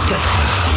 4 heures.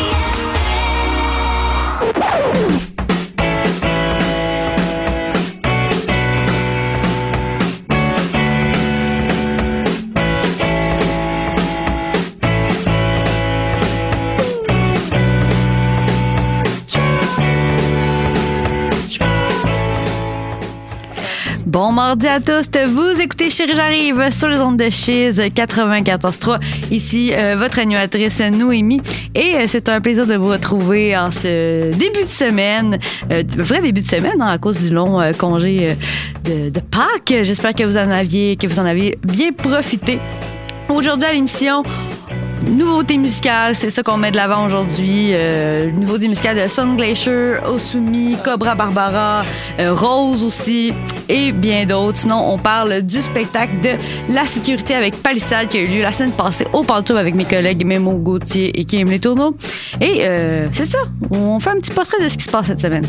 Bon mardi à tous, vous écoutez Chérie j'arrive sur les ondes de Chiz 94.3. Ici, votre animatrice Noémie. Et c'est un plaisir de vous retrouver en ce début de semaine. Vrai début de semaine, à cause du long congé de Pâques. J'espère que vous en aviez bien profité. Aujourd'hui à l'émission, nouveauté musicale, c'est ça qu'on met de l'avant aujourd'hui. Nouveauté musicale de Sun Glacier, Osumi, Cobra Barbara, Rose aussi et bien d'autres. Sinon, on parle du spectacle de La Sécurité avec Palissade qui a eu lieu la semaine passée au Pantoum avec mes collègues Mémo Gauthier et Kim Les Tourneaux. Et c'est ça, on fait un petit portrait de ce qui se passe cette semaine.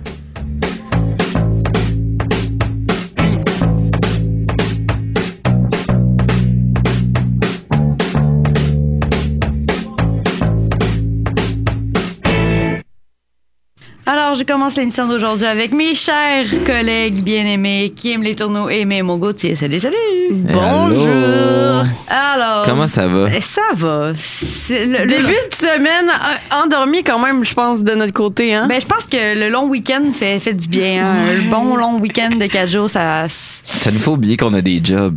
Alors, je commence l'émission d'aujourd'hui avec mes chers collègues bien-aimés Kim Les Tourneaux et Mémo Gauthier. Salut! Bonjour! Alors... Comment ça va? Ça va. Début de semaine endormi quand même, je pense, de notre côté. Hein? Ben, je pense que le long week-end fait du bien. Hein? Le bon long week-end de 4 jours, ça nous fait oublier qu'on a des jobs.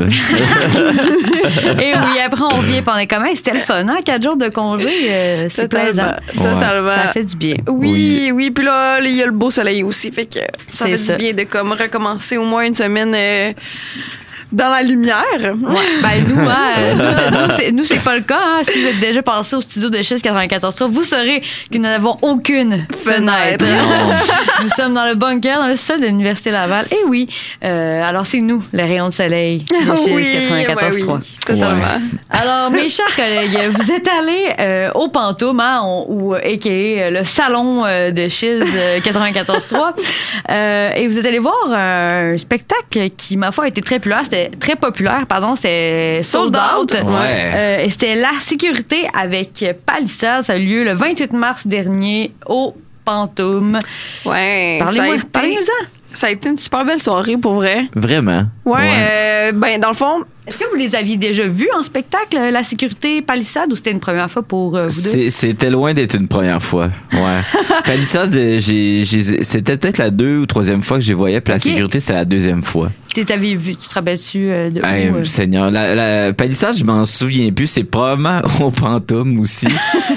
Et oui, après, on revient pendant comment? C'était le fun, hein? 4 jours de congé, c'est plaisant. Totalement. Ça fait du bien. Oui. Puis là, il y a le beau soleil aussi. Fait que ça fait du bien de comme recommencer au moins une semaine dans la lumière. Ouais. Ben, nous, c'est pas le cas. Hein. Si vous êtes déjà passé au studio de Chiz 94.3, vous saurez que nous n'avons aucune fenêtre. Nous sommes dans le bunker, dans le sol de l'Université Laval. Et oui, alors c'est nous, les rayons de soleil de Chiz 94.3. Oui, totalement. Ouais. Alors, mes chers collègues, vous êtes allés au Pantoum, hein, ou a.k.a. le salon de Chiz 94.3. Et vous êtes allés voir un spectacle qui, ma foi, a été très populaire, c'est Sold Out. Ouais. Et c'était La Sécurité avec Palissade. Ça a eu lieu le 28 mars dernier au Pantoum. Ouais. Parlez-nous-en. Ça a été une super belle soirée, pour vrai. Vraiment? Ouais. Ben, dans le fond... Est-ce que vous les aviez déjà vus en spectacle, La Sécurité, Palissade, ou c'était une première fois pour vous deux? C'était loin d'être une première fois. Ouais. Palissade, c'était peut-être la 2 ou 3e fois que je les voyais, puis La Sécurité, c'était la 2e fois. Tu t'avais vu, tu te rappelles-tu de où? Seigneur, la Palissade, je m'en souviens plus. C'est probablement au Pantoum aussi.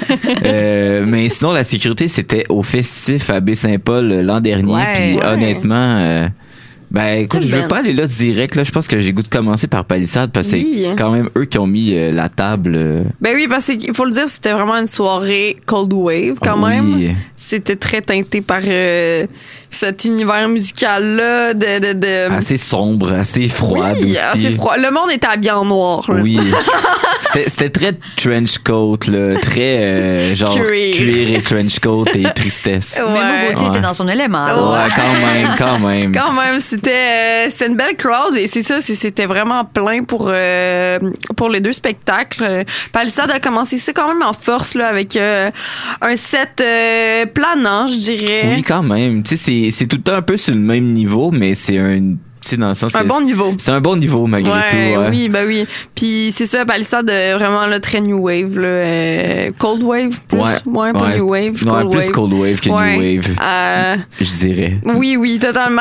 Mais sinon, La Sécurité, c'était au Festif à Baie-Saint-Paul l'an dernier. Puis honnêtement... ben écoute, je veux pas aller là direct. Là, je pense que j'ai goût de commencer par Palissade parce que c'est quand même eux qui ont mis la table. Ben oui, parce qu'il faut le dire, c'était vraiment une soirée Cold Wave quand même. C'était très teinté par cet univers musical-là de assez sombre, assez froid aussi. Assez froid. Le monde était habillé en noir. Là. Oui. C'était très trench coat, là, très genre cuir et trench coat et tristesse. Mémo Gauthier était dans son élément. Ouais, quand même. Quand même, c'était une belle crowd et c'est ça, c'était vraiment plein pour les deux spectacles. Palissade a commencé ça quand même en force là avec un set planant, je dirais. Oui, quand même. Tu sais, c'est tout le temps un peu sur le même niveau, mais c'est dans le sens un bon niveau. C'est un bon niveau malgré tout. Ouais. Oui, ben oui. Puis c'est ça, Palissade vraiment là, très new wave là, cold wave plus, pas new wave. Non, cold plus wave. Cold wave que new wave. Je dirais. Oui, totalement.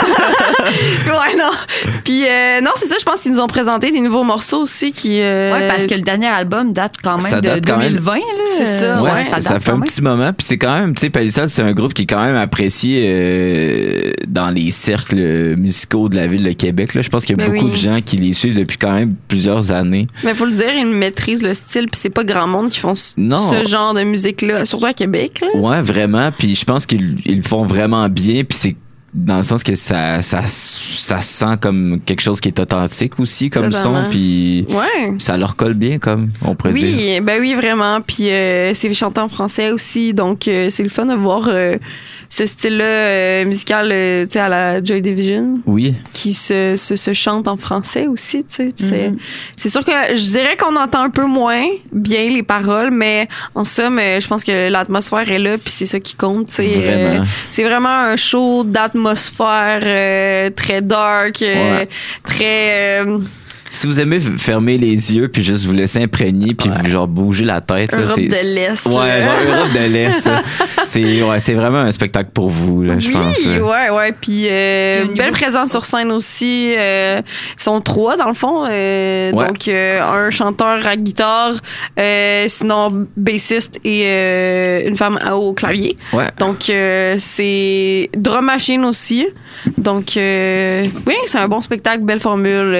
Ouais, non. Puis non, c'est ça, je pense qu'ils nous ont présenté des nouveaux morceaux aussi qui ouais, parce que le dernier album date quand même de 2020 là. C'est ça. Ouais, ça fait un petit moment, puis c'est quand même, tu sais, Palissade, c'est un groupe qui est quand même apprécié dans les cercles musicaux de la ville de Québec. Là. Je pense qu'il y a beaucoup de gens qui les suivent depuis quand même plusieurs années. Mais faut le dire, ils maîtrisent le style, puis c'est pas grand monde qui font ce genre de musique-là, surtout à Québec. Là. Ouais, vraiment. Puis je pense qu'ils le font vraiment bien, puis c'est dans le sens que ça sent comme quelque chose qui est authentique aussi comme son, puis ça leur colle bien, comme on pourrait dire. Oui, ben oui, vraiment. Puis c'est chanté en français aussi, donc c'est le fun de voir ce style-là musical, tu sais, à la Joy Division. Oui. Qui se chante en français aussi, tu sais. C'est sûr que je dirais qu'on entend un peu moins bien les paroles, mais en somme, je pense que l'atmosphère est là, puis c'est ça qui compte, tu sais. C'est vraiment un show d'atmosphère très dark, très... Si vous aimez fermer les yeux puis juste vous laisser imprégner puis genre bouger la tête, là, Europe de l'Est. Ouais, genre Europe de l'Est. C'est vraiment un spectacle pour vous, là, je pense. Oui, ouais. Puis belle présence sur scène aussi. Ils sont 3 dans le fond. Donc un chanteur à guitare, sinon bassiste et une femme au clavier. Ouais. Donc c'est drum machine aussi. Donc oui, c'est un bon spectacle, belle formule.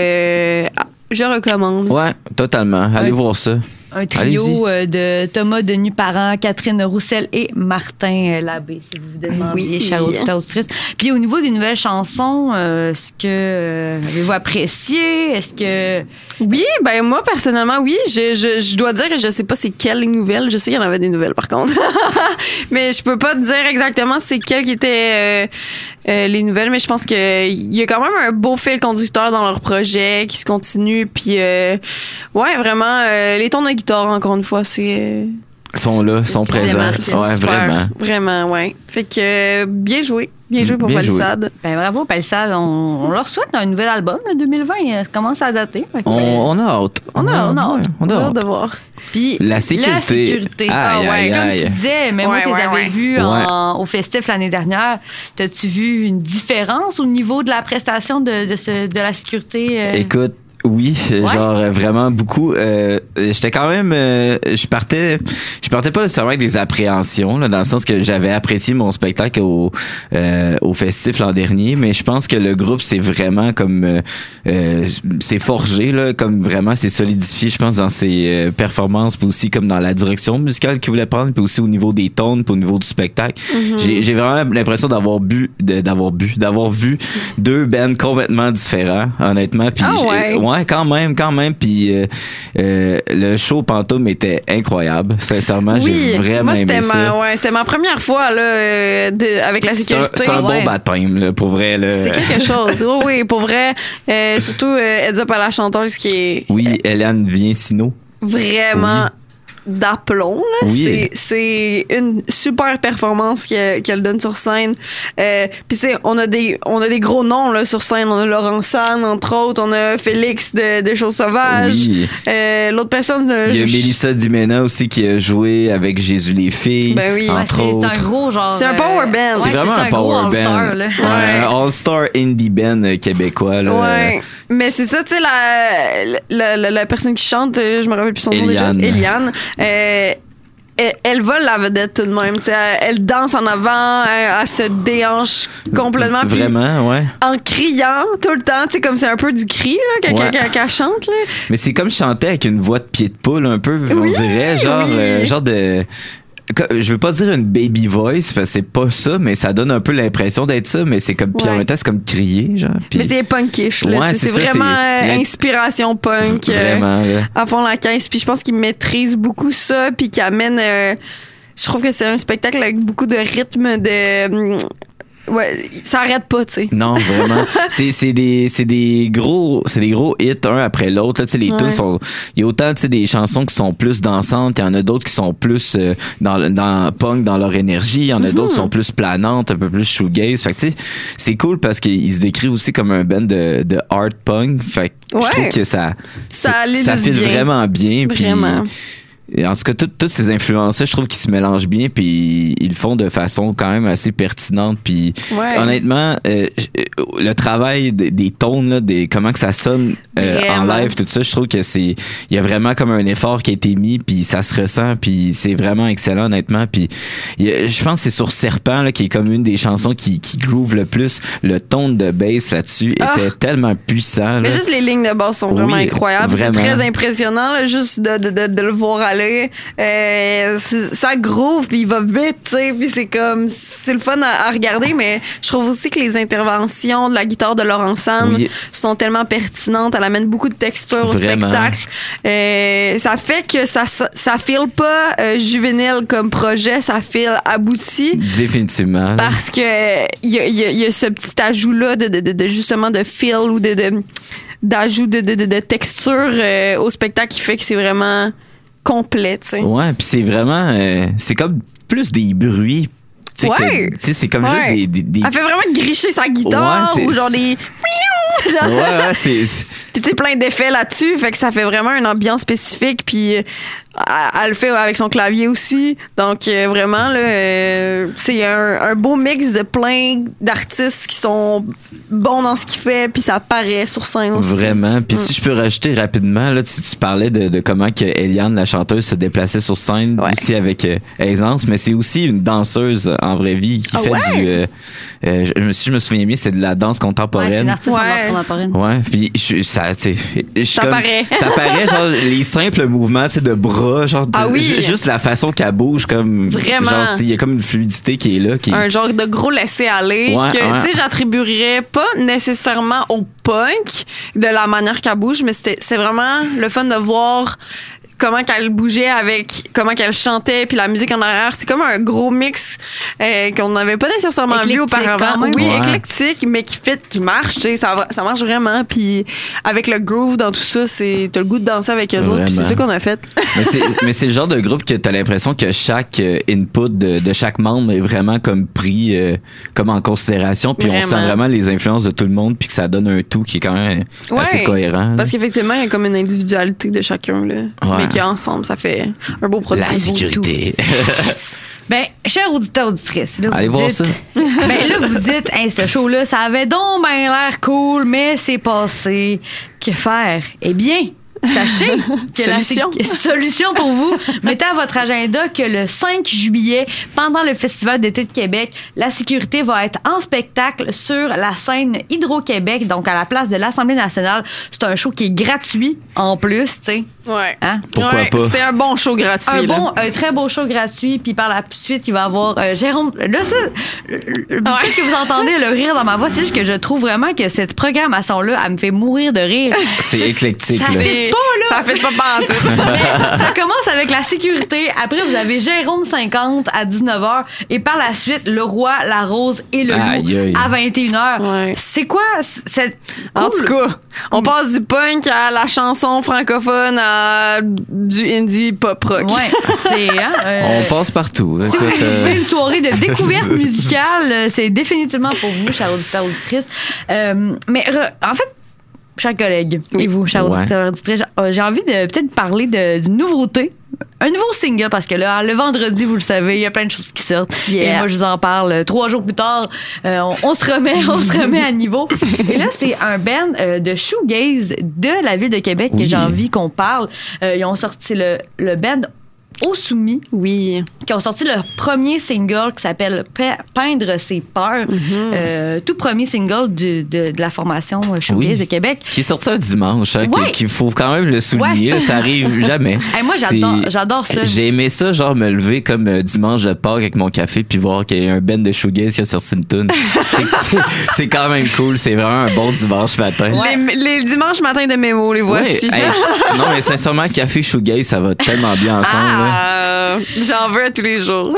Je recommande. Ouais, totalement. Allez voir ça. Un trio de Thomas Denis-Parent, Catherine Roussel et Martin Labbé, si vous vous demandiez, chers auditeurs, auditrices. Puis au niveau des nouvelles chansons, est-ce que avez-vous apprécié? Est-ce que... Oui, ben moi, personnellement, oui. Je dois dire que je sais pas c'est quelles nouvelles. Je sais qu'il y en avait des nouvelles, par contre. Mais je peux pas te dire exactement c'est quelles qui étaient les nouvelles, mais je pense que il y a quand même un beau fil conducteur dans leur projet qui se continue. Puis, ouais, vraiment, les tons de guitare, encore une fois, c'est... sont là, sont présents. Ouais, super, vraiment, ouais. Fait que bien joué pour Palisade. Ben bravo Palisade, on leur souhaite un nouvel album, le 2020, ça commence à dater. On a hâte. On a hâte de voir. Puis la sécurité. Comme tu disais, mais moi, tu les avais vus au festif l'année dernière. T'as-tu vu une différence au niveau de la prestation de la sécurité? Écoute, oui, genre vraiment beaucoup. J'étais quand même, je partais pas nécessairement avec des appréhensions là, dans le sens que j'avais apprécié mon spectacle au festif l'an dernier, mais je pense que le groupe c'est vraiment comme c'est forgé là, comme vraiment c'est solidifié, je pense dans ses performances, puis aussi comme dans la direction musicale qu'il voulait prendre, puis aussi au niveau des tones, puis au niveau du spectacle. J'ai vraiment l'impression d'avoir vu 2 bands complètement différents, honnêtement. Puis quand même. Puis le show Pantoum était incroyable. Sincèrement, j'ai vraiment aimé ça. C'était ma première fois là, avec la sécurité. C'est un bon baptême, là, pour vrai. Là. C'est quelque chose. Oui, pour vrai. Surtout heads up à la chanteuse qui est... Oui, Hélène Vincino. Vraiment... d'aplomb là. Oui. C'est une super performance qu'elle donne sur scène. Puis tu sais, on a des gros noms là sur scène. On a Laurent San entre autres, on a Félix de Choses Sauvages. Oui. L'autre personne il y a Mélissa Dimena aussi qui a joué avec Jésus les filles. Ben oui, entre autres. C'est un gros genre. C'est un power band. C'est vraiment un power band. All-star, là. Un all-star indie band québécois là. Ouais. Mais c'est ça, tu sais, la personne qui chante, je me rappelle plus son nom déjà. Eliane. Elle vole la vedette tout de même. T'sais, elle danse en avant, elle se déhanche complètement. Vraiment, ouais. En criant tout le temps, comme c'est un peu du cri là, qu'elle chante. Là. Mais c'est comme chanter avec une voix de pied de poule un peu, on dirait, genre de... Je veux pas dire une baby voice parce que c'est pas ça, mais ça donne un peu l'impression d'être ça, mais c'est comme puis en même temps c'est comme crier genre. Puis... Mais c'est punkish là, ouais, c'est vraiment inspiration punk. Vraiment à fond la caisse, puis je pense qu'il maîtrise beaucoup ça puis qu'il amène je trouve que c'est un spectacle avec beaucoup de rythme de ouais, ça arrête pas, tu sais. Non, vraiment. c'est des gros hits un après l'autre. Tu sais, les tunes sont, il y a autant, tu sais, des chansons qui sont plus dansantes, il y en a d'autres qui sont plus dans punk dans leur énergie, il y en a d'autres qui sont plus planantes, un peu plus shoegaze. Fait que tu sais, c'est cool parce qu'ils se décrivent aussi comme un band de art punk. Fait que je trouve que ça file vraiment bien. Vraiment. Puis en tout cas, toutes ces influences-là, je trouve qu'ils se mélangent bien, puis ils le font de façon quand même assez pertinente. Puis honnêtement, le travail des tones, là, comment que ça sonne en live, tout ça, je trouve que il y a vraiment comme un effort qui a été mis, puis ça se ressent, puis c'est vraiment excellent, honnêtement. Puis je pense que c'est sur Serpent là, qui est comme une des chansons qui groove le plus. Le ton de bass là-dessus était tellement puissant. Mais là. juste les lignes de basse sont vraiment incroyables. Vraiment. C'est très impressionnant, là, juste de le voir à aller. Ça groove, puis il va vite, tu sais, puis c'est le fun à regarder, mais je trouve aussi que les interventions de la guitare de Laurent Sanne sont tellement pertinentes. Elle amène beaucoup de texture au spectacle. Ça fait que ça file pas juvénile comme projet, ça file abouti. Définitivement. Parce que il y a ce petit ajout-là de justement de feel ou d'ajout de texture au spectacle qui fait que c'est vraiment complet, tu sais. Ouais, puis c'est vraiment c'est comme plus des bruits. Tu sais, c'est comme juste des Elle fait vraiment gricher sa guitare ou genre des ouais, c'est puis tu sais plein d'effets là-dessus, fait que ça fait vraiment une ambiance spécifique, puis elle le fait avec son clavier aussi. Donc vraiment là c'est un beau mix de plein d'artistes qui sont bons dans ce qu'ils font, puis ça paraît sur scène aussi. Vraiment. Puis si je peux rajouter rapidement là, tu parlais de comment que Eliane la chanteuse se déplaçait sur scène aussi avec aisance, mais c'est aussi une danseuse en vraie vie qui fait je me souviens bien, c'est de la danse contemporaine. C'est une artiste en danse contemporaine. Ouais, puis ça paraît. Ça paraît genre les simples mouvements, de bras, genre juste la façon qu'elle bouge comme vraiment. Genre il y a comme une fluidité qui est là un genre de gros laisser aller que tu sais j'attribuerais pas nécessairement au punk de la manière qu'elle bouge, mais c'est vraiment le fun de voir comment qu'elle bougeait avec comment qu'elle chantait, puis la musique en arrière, c'est comme un gros mix qu'on n'avait pas nécessairement vu auparavant. Oui, éclectique, mais qui marche, tu sais, ça marche vraiment, puis avec le groove dans tout ça, t'as le goût de danser avec eux autres, puis c'est ça qu'on a fait. mais c'est le genre de groupe que t'as l'impression que chaque input de chaque membre est vraiment comme pris comme en considération, puis on sent vraiment les influences de tout le monde, puis que ça donne un tout qui est quand même assez cohérent. Parce qu'effectivement, il y a comme une individualité de chacun, là. Qui ensemble, ça fait un beau produit. La sécurité. Ben, chers auditeurs, auditrices, là, allez voir ça. Vous dites, hey, ce show-là, ça avait donc ben l'air cool, mais c'est passé. Que faire? Eh bien, sachez que solution pour vous, mettez à votre agenda que le 5 juillet, pendant le Festival d'été de Québec, la sécurité va être en spectacle sur la scène Hydro-Québec, donc à la place de l'Assemblée nationale. C'est un show qui est gratuit en plus, tu sais. Ouais. Hein? Pourquoi pas? C'est un bon show gratuit. Un très beau show gratuit. Puis par la suite, il va y avoir Jérôme. Là, peut-être que vous entendez le rire dans ma voix. C'est juste que je trouve vraiment que cette programmation-là, elle me fait mourir de rire. C'est éclectique. Ça fait pas, là. Ça fait pas pantoute. Mais ça commence avec la sécurité. Après, vous avez Jérôme 50 à 19h. Et par la suite, Le Roi, La Rose et Le Loup à 21h. Ouais. C'est quoi? En tout cas, on passe du punk à la chanson francophone à du indie pop rock. Ouais, on passe partout. Si vous voulez une soirée de découverte musicale, c'est définitivement pour vous, chers auditeurs auditrices. Mais en fait, chers collègues, et vous, chers auditeurs auditrices, j'ai envie de peut-être parler d'une nouveauté. Un nouveau single, parce que là, le vendredi, vous le savez, il y a plein de choses qui sortent. Et moi, je vous en parle 3 jours plus tard. On se remet à niveau. Et là, c'est un band de shoegaze de la ville de Québec que j'ai envie qu'on parle. Ils ont sorti le band Au Soumis. Oui. Qui ont sorti leur premier single qui s'appelle Peindre ses peurs. Tout premier single de la formation shoegaze de Québec. Qui est sorti un dimanche, qu'il faut quand même le souligner. Là, ça arrive jamais. Hey, moi, j'adore ça. J'ai aimé ça, genre me lever comme dimanche de Pâques avec mon café puis voir qu'il y a un band de shoegaze qui a sorti une tune. C'est quand même cool. C'est vraiment un bon dimanche matin. Les dimanches matins de mémo, les voici. Non, mais sincèrement, café shoegaze, ça va tellement bien ensemble. J'en veux à tous les jours.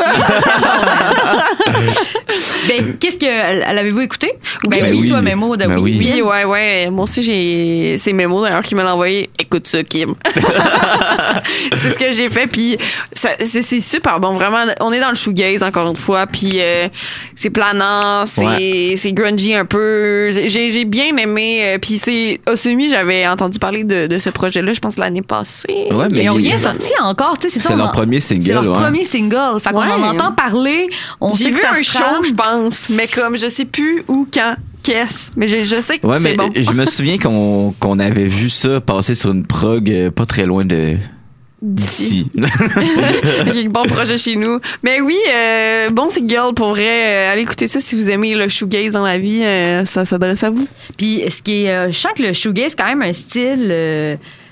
Ben, qu'est-ce que l'avez-vous écouté? Oui, toi, Mémo, Oui, ouais. Moi aussi, c'est Mémo d'ailleurs qui m'a envoyé. Écoute ça, Kim. C'est ce que j'ai fait, puis c'est super bon. Vraiment, on est dans le shoegaze encore une fois, puis c'est planant, c'est grungy un peu. J'ai bien aimé. Puis c'est Au Soumis, j'avais entendu parler de ce projet-là, je pense l'année passée. Ouais, mais ils ont rien sorti encore, tu sais, c'est leur premier single. C'est leur premier single. Fait qu'on en entend parler. J'ai vu un show, je pense, mais comme je sais plus où, quand, qu'est-ce. Mais je sais que c'est bon. Je me souviens qu'on avait vu ça passer sur une prog pas très loin d'ici. Il y a un bon projet chez nous. Mais oui, bon single pour vrai. Allez écouter ça si vous aimez le shoegaze dans la vie. Ça s'adresse à vous. Puis ce qui est, je sens que le shoegaze c'est quand même un style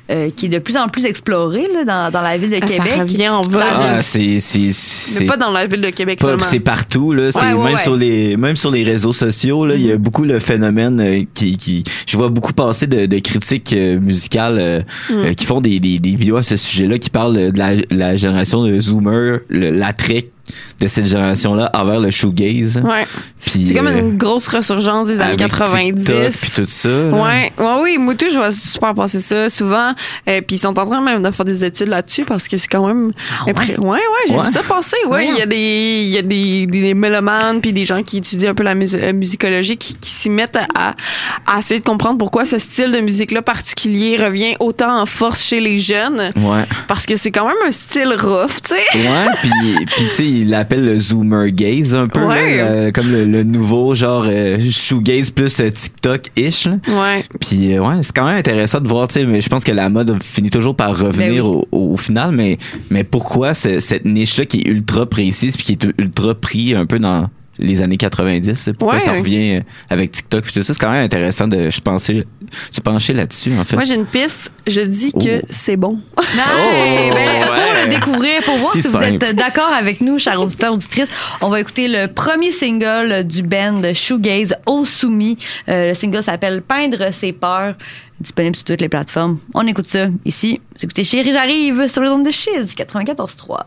qui est de plus en plus exploré là, dans la ville de Québec. Ça revient en vogue. C'est mais pas dans la ville de Québec pas, seulement. c'est partout là. C'est même sur les réseaux sociaux là, il y a beaucoup le phénomène qui je vois beaucoup passer de critiques musicales qui font des vidéos à ce sujet-là, qui parlent de la génération de Zoomer, l'attrait de cette génération-là envers le shoegaze. Ouais. Puis, c'est comme une grosse ressurgence des années 90. Puis tout ça. Ouais, oui, moi tout, je vois super passer ça souvent. Puis ils sont en train même de faire des études là-dessus parce que c'est quand même. J'ai vu ça passer. Ouais, il y a des mélomanes puis des gens qui étudient un peu la musicologie qui s'y mettent à essayer de comprendre pourquoi ce style de musique-là particulier revient autant en force chez les jeunes. Ouais. Parce que c'est quand même un style rough, tu sais. Ouais, puis tu sais, il l'appelle le Zoomer gaze un peu, là, comme le nouveau genre shoegaze plus TikTok-ish. Là. Ouais. Puis c'est quand même intéressant de voir, tu sais, mais je pense que la mode finit toujours par revenir au final, mais pourquoi cette niche-là qui est ultra précise puis qui est ultra pris un peu dans les années 90, pourquoi ça revient avec TikTok puis tout ça, c'est quand même intéressant de se pencher là-dessus en fait. Moi j'ai une piste, je dis que c'est bon. Pour le découvrir, pour voir si vous êtes d'accord avec nous, chers auditeurs, auditrices, on va écouter le premier single du band Shoegaze, Au Soumis. Le single s'appelle Peindre ses peurs, disponible sur toutes les plateformes. On écoute ça ici. Vous écoutez Chérie, j'arrive sur les ondes de Chiz 94.3.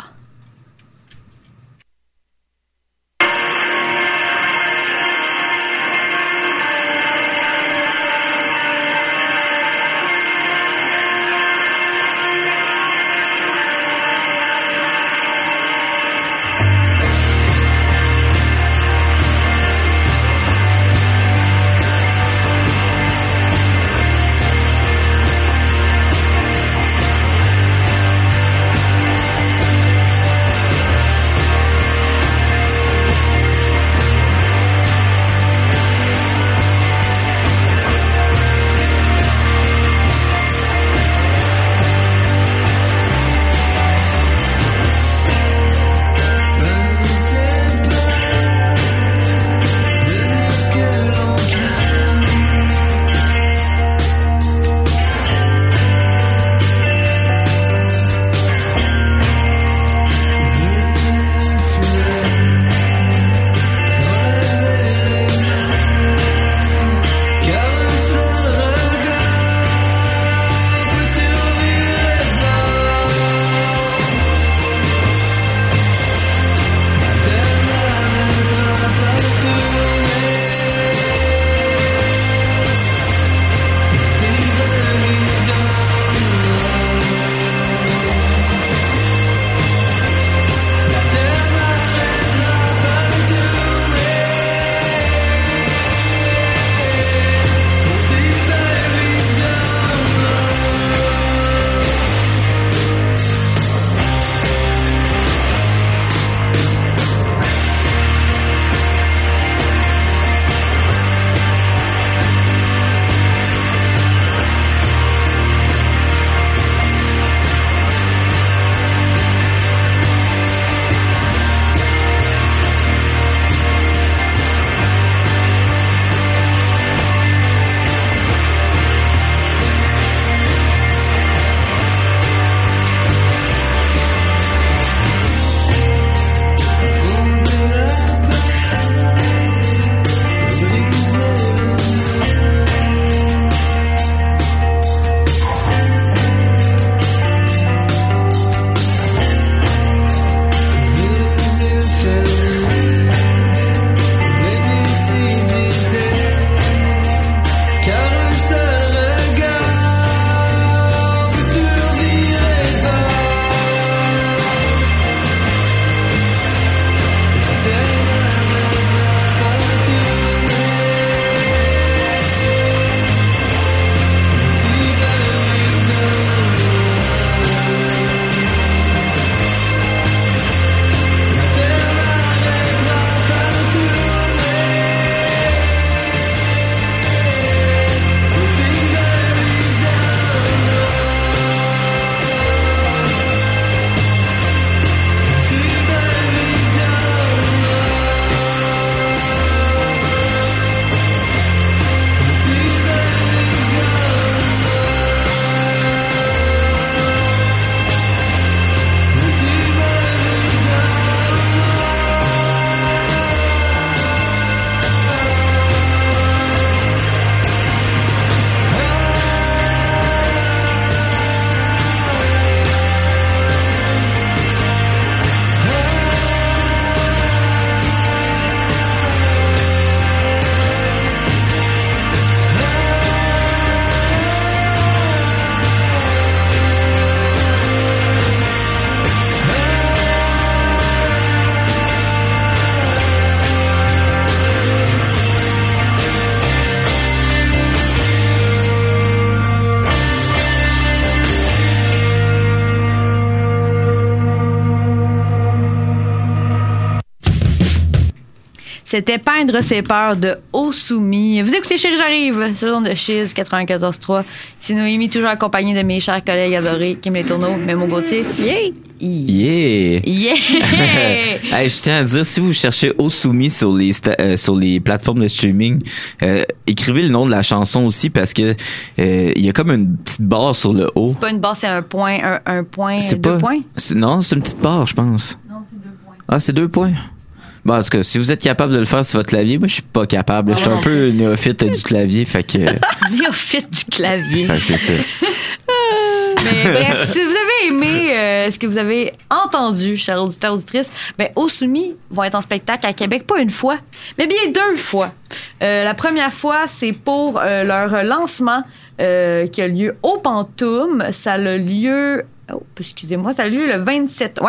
C'était Peindre ses peurs de Osumi. Vous écoutez Chérie J'arrive sur le nom de Chiz 94.3. C'est Noémie, toujours accompagnée de mes chers collègues adorés, Kim Les Tourneaux, Mémo Gauthier. Yeah! Yeah! Yeah! Hey, je tiens à dire, si vous cherchez Osumi sur les plateformes de streaming, écrivez le nom de la chanson aussi parce que il y a comme une petite barre sur le haut. C'est pas une barre, c'est un point, C'est deux pas, points? Non, c'est une petite barre, je pense. Non, c'est 2 points. Ah, c'est 2 points? Bon, en tout cas, si vous êtes capable de le faire sur votre clavier, moi, je suis pas capable. Je suis un peu néophyte du clavier, fait que... Néophyte du clavier. Fait que c'est ça. Mais bref, si vous avez aimé ce que vous avez entendu, chers auditeurs, auditrices, ben Osumi vont être en spectacle à Québec, pas une fois, mais bien 2 fois. La première fois, c'est pour leur lancement qui a lieu au Pantoum. Ça a lieu... Oh, excusez-moi, ça a lieu le 27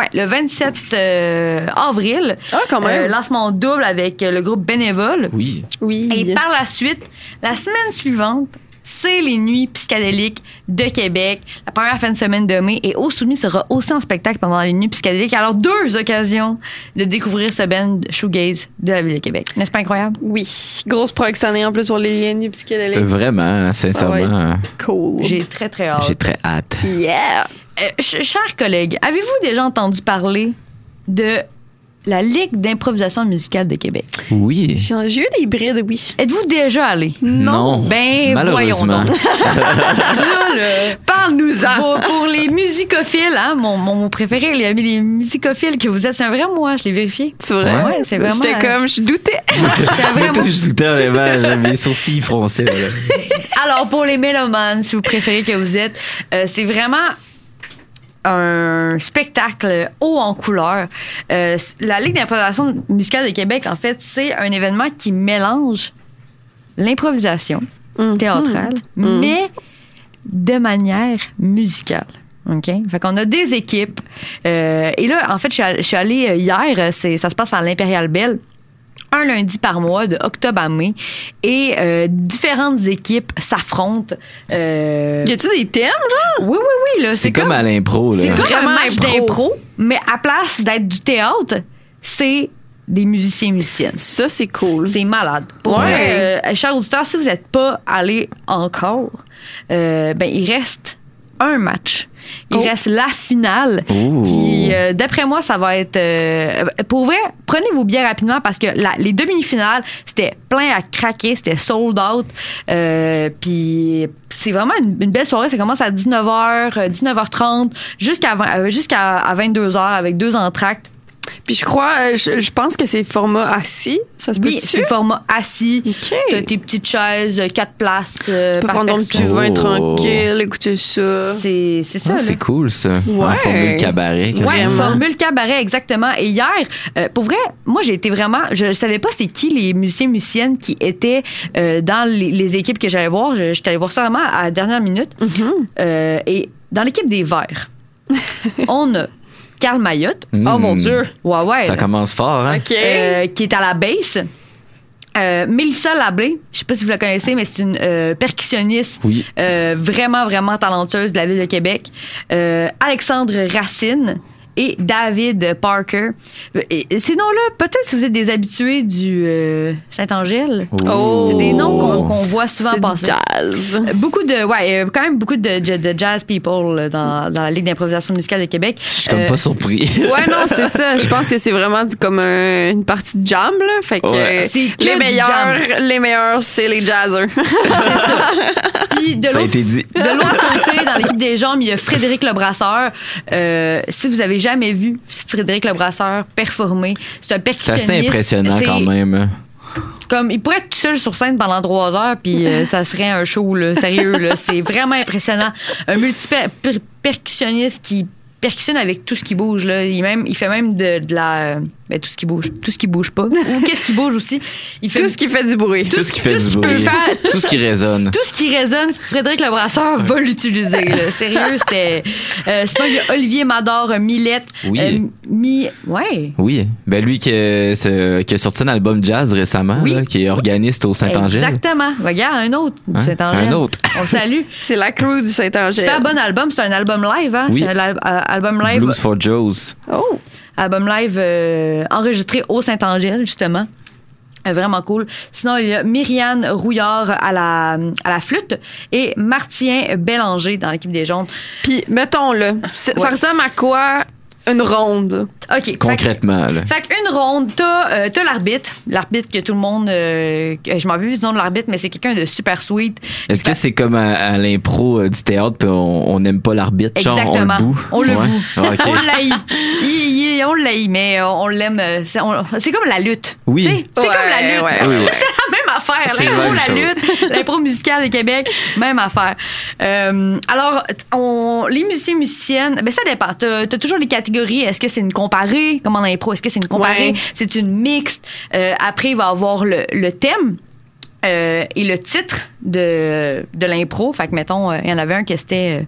avril. Ah, quand même. Lancement double avec le groupe Bénévole. Oui. Oui. Et par la suite, la semaine suivante, c'est les Nuits psychédéliques de Québec, la première fin de semaine de mai. Et Osumi sera aussi en spectacle pendant les Nuits psychédéliques. Alors, 2 occasions de découvrir ce band shoegaze de la ville de Québec. N'est-ce pas incroyable? Oui. Grosse prog cette année en plus pour les nuits psychédéliques. Vraiment, sincèrement. Cool. J'ai très, très hâte. J'ai très hâte. Yeah! Chers collègues, avez-vous déjà entendu parler de la Ligue d'improvisation musicale de Québec? Oui. J'ai eu des brides, oui. Êtes-vous déjà allé? Non. Ben, voyons Malheureusement. donc. Là, Parle-nous-en! pour les musicophiles, hein, mon préféré, les musicophiles que vous êtes, c'est un vrai moi, je l'ai vérifié. C'est vrai? Ouais, c'est vraiment... J'étais comme, je doutais. C'est un vrai moi. Je doutais vraiment, mes sourcils froncés. Voilà. Alors, pour les mélomanes, si vous préférez que vous êtes, c'est vraiment un spectacle haut en couleur. La Ligue d'improvisation musicale de Québec, en fait, c'est un événement qui mélange l'improvisation théâtrale, mais de manière musicale. OK? Fait qu'on a des équipes. Et là, en fait, je suis allée hier, ça se passe à l'Impérial Belle. Un lundi par mois, de octobre à mai. Et différentes équipes s'affrontent. Y a-tu des thèmes, genre? Oui. Là, C'est comme à l'impro, là. C'est comme Vraiment un match impro. d'impro, mais à place d'être du théâtre, c'est des musiciens et musiciennes. Ça, c'est cool. C'est malade. Pour Ouais. vrai, chers auditeurs, si vous n'êtes pas allés encore, ben il reste un match. Il reste la finale Ouh. qui, d'après moi, ça va être... pour vrai, prenez vos billets rapidement parce que les demi-finales, c'était plein à craquer, c'était sold out. Puis c'est vraiment une belle soirée. Ça commence à 19h, 19h30 jusqu'à 22h avec 2 entractes. Puis je crois, je pense que c'est format assis. Ça se peut Oui, c'est format assis. OK. T'as tes petites chaises, 4 places Tu peux par prendre ton petit personne. vin Oh. tranquille, écouter ça. C'est ça. Ah, là. c'est cool, ça. Ouais. En formule cabaret. quasiment. Ouais, Vraiment. formule cabaret, exactement. Et hier, pour vrai, moi, j'ai été vraiment... Je savais pas c'est qui les musiciens-musiciennes qui étaient dans les équipes que j'allais voir. J'étais allée voir ça vraiment à la dernière minute. Et dans l'équipe des Verts, on a Carl Mayotte. Oh mon Dieu! Ouais. Ça là. commence fort, hein? OK. Qui est à la basse. Mélissa Lablé, je sais pas si vous la connaissez, mais c'est une percussionniste Oui. vraiment, vraiment talentueuse de la ville de Québec. Alexandre Racine et David Parker. Et ces noms-là, peut-être si vous êtes des habitués du Saint-Angèle. Oh. C'est des noms qu'on voit souvent C'est du passer. jazz. Beaucoup de, quand même beaucoup de jazz people là, dans la Ligue d'improvisation musicale de Québec. Je suis comme pas surpris. Ouais, non, c'est ça. Je pense que c'est vraiment comme une partie de jam, là. Fait que Ouais. C'est que les du meilleurs, c'est les jazzers. C'est ça. Puis de Ça a l'autre été dit. de l'autre côté, dans l'équipe des jambes, il y a Frédéric Lebrasseur. Si vous avez jamais vu Frédéric Lebrasseur performer, c'est un C'est percussionniste. assez impressionnant C'est quand même. hein. Comme, il pourrait être tout seul sur scène pendant 3 heures, puis ça serait un show, là, sérieux. Là. C'est vraiment impressionnant. Un multi-percussionniste qui percussionne avec tout ce qui bouge. Là. Il fait même de la... Ben, tout ce qui bouge. Tout ce qui bouge pas. Ou qu'est-ce qui bouge aussi. Il fait Tout ce qui fait du bruit. Tout ce qui fait tout ce du qu'il peut bruit. faire, Tout ce qui résonne. Tout ce qui résonne, Frédéric Lebrasseur va l'utiliser. Là. Sérieux, c'était... sinon, il y a Olivier Mador, Millette. Oui. Ouais. Oui. Ben lui qui a sorti un album jazz récemment, Oui. là, qui est organiste au Saint-Angèle. Exactement. Regarde, un autre du Hein? Saint-Angèle. Un autre. On le salue. C'est la crew du Saint-Angèle. Super bon album. C'est un album live, hein? Oui. C'est un album live. Blues for Joes. Oh! Album live enregistré au Saint-Angèle, justement. Vraiment cool. Sinon, il y a Myriane Rouillard à la flûte et Martien Bélanger dans l'équipe des Jaunes. Puis, mettons-le, ça ressemble à quoi une ronde? OK. Concrètement, là. Fait qu'une ronde, t'as l'arbitre que tout le monde... je m'en rappelle plus du nom de l'arbitre, mais c'est quelqu'un de super sweet. Est-ce que c'est comme à l'impro du théâtre, puis on n'aime pas l'arbitre? Exactement. Genre, on le boue? On le boue. Okay. On l'haït. On l'haït, mais on l'aime. C'est comme la lutte. Oui. C'est comme la lutte. Ouais. C'est la même affaire. C'est L'impro, la même la chose. lutte, l'impro musicale de Québec, même affaire. Alors, les musiciennes, ben ça dépend. T'as toujours les catégories. Est-ce que c'est une comparée, comme en impro? Est-ce que c'est une comparée? Ouais. C'est une mixte. Après, il va y avoir le thème. Et le titre de l'impro. Fait que, mettons, il y en avait un qui c'était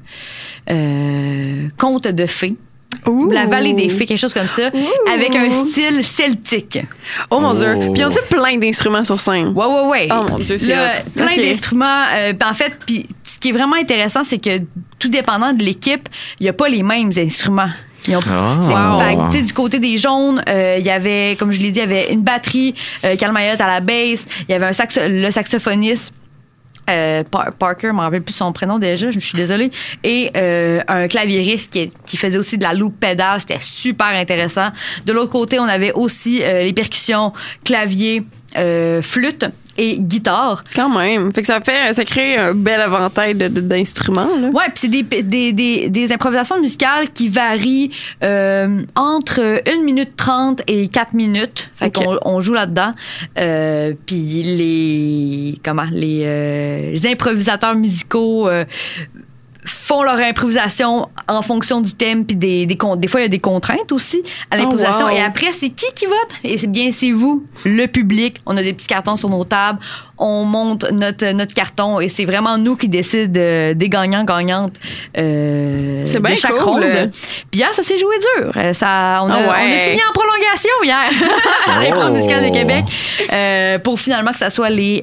Conte de fées. Ouh. La vallée des fées, quelque chose comme ça, avec un style celtique. Oh mon Dieu. Oh. Puis ils ont plein d'instruments sur scène. Ouais. Oh mon Dieu, c'est Là, hot. plein Ok. d'instruments. En fait, puis ce qui est vraiment intéressant, c'est que tout dépendant de l'équipe, il n'y a pas les mêmes instruments. Ils ont, Ah. fait que, tu sais, du côté des Jaunes, il y avait, comme je l'ai dit, il y avait une batterie, Carl Mayotte à la basse, il y avait le saxophoniste. Parker, je me rappelle plus son prénom déjà, je suis désolée, et un claviériste qui faisait aussi de la loop pédale, c'était super intéressant. De l'autre côté, on avait aussi les percussions, clavier, flûte et guitare. Quand même. Fait que ça crée un bel éventail d'instruments, là. Ouais, puis c'est des improvisations musicales qui varient entre 1 minute 30 et 4 minutes. Fait qu'on on joue là-dedans. Puis les improvisateurs musicaux font leur improvisation en fonction du thème, puis des fois il y a des contraintes aussi à l'improvisation. Oh, wow. Et après, c'est qui vote? Et c'est vous, le public. On a des petits cartons sur nos tables, on monte notre carton et c'est vraiment nous qui décident des gagnants-gagnantes C'est bien de chaque cool. ronde. Puis hier, ça s'est joué dur. On a fini en prolongation hier à l'impro musicale de Québec pour finalement que ça soit les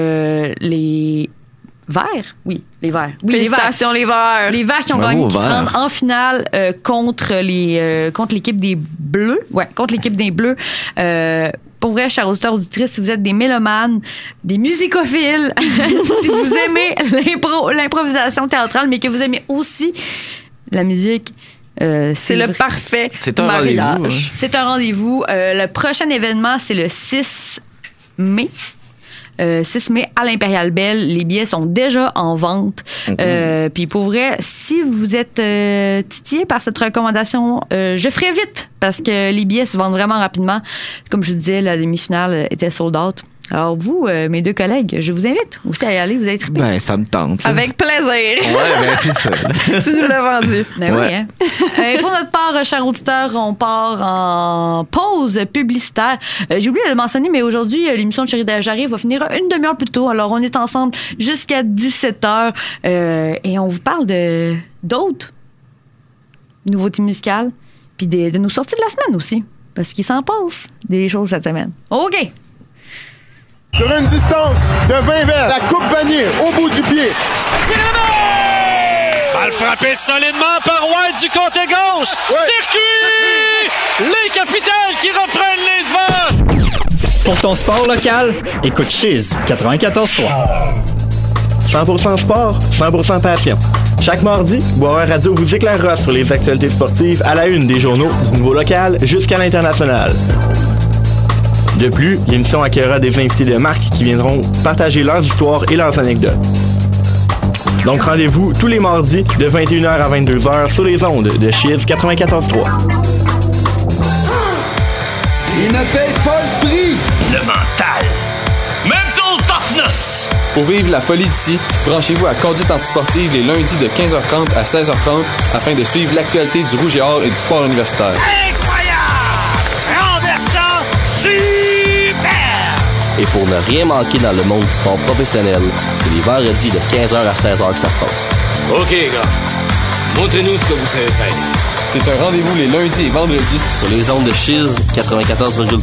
Verts? Oui, les Verts. Oui, Félicitations, les Verts. les Verts qui ont Bravo gagné, aux qui se Verts. rendent en finale contre l'équipe des Bleus. Ouais, contre l'équipe des Bleus. Pour vrai, chers auditeurs, auditrices, si vous êtes des mélomanes, des musicophiles, si vous aimez l'improvisation théâtrale, mais que vous aimez aussi la musique, C'est le parfait C'est un mariage. rendez-vous, hein. c'est un rendez-vous. Le prochain événement, c'est le 6 mai. 6 mai à l'Impérial Belle. Les billets sont déjà en vente. Puis pour vrai, si vous êtes titillé par cette recommandation, je ferai vite parce que les billets se vendent vraiment rapidement. Comme je vous disais, la demi-finale était sold out. Alors vous, mes deux collègues, je vous invite aussi à y aller. Vous allez triper. Ben, ça me tente. là. Avec plaisir. Ouais, ben, c'est ça. Tu nous l'as vendu. Ben Ouais. oui, hein. Pour notre part, chers auditeurs, on part en pause publicitaire. J'ai oublié de le mentionner, mais aujourd'hui, l'émission de Chérie Jarry va finir une demi-heure plus tôt. Alors, on est ensemble jusqu'à 17h et on vous parle d'autres nouveautés musicales puis de nos sorties de la semaine aussi. Parce qu'il s'en passe des choses cette semaine. OK! Sur une distance de 20 mètres, la coupe vanille au bout du pied. Balle frappée solidement par White du côté gauche. Circuit! Les capitales qui reprennent les devants. Pour ton sport local, écoute Chiz 94.3. 100% sport, 100% passion. Chaque mardi, Boisvert Radio vous éclairera sur les actualités sportives à la une des journaux du niveau local jusqu'à l'international. De plus, l'émission accueillera des invités de marque qui viendront partager leurs histoires et leurs anecdotes. Donc rendez-vous tous les mardis de 21h à 22h sur les ondes de Chiz 94.3. Il ne paye pas le prix. Le mental. Mental toughness. Pour vivre la folie d'ici, branchez-vous à Conduite Antisportive les lundis de 15h30 à 16h30 afin de suivre l'actualité du Rouge et Or et du sport universitaire. Incroyable. Renversant. Super. Et pour ne rien manquer dans le monde du sport professionnel, c'est les vendredis de 15h à 16h que ça se passe. OK, gars. Montrez-nous ce que vous savez faire. C'est un rendez-vous les lundis et vendredis. Sur les ondes de Chiz 94,3.